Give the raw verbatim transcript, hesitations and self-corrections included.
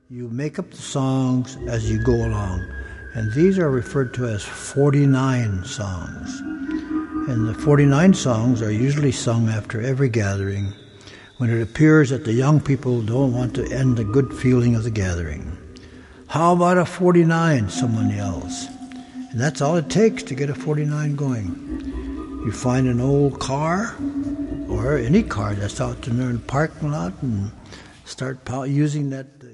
You make up the songs as you go along. And these are referred to as forty-nine songs. And the forty-nine songs are usually sung after every gathering when it appears that the young people don't want to end the good feeling of the gathering. How about a forty-nine, someone yells. And that's all it takes to get a forty-nine going. You find an old car, or any car that's out in the parking lot, and start using that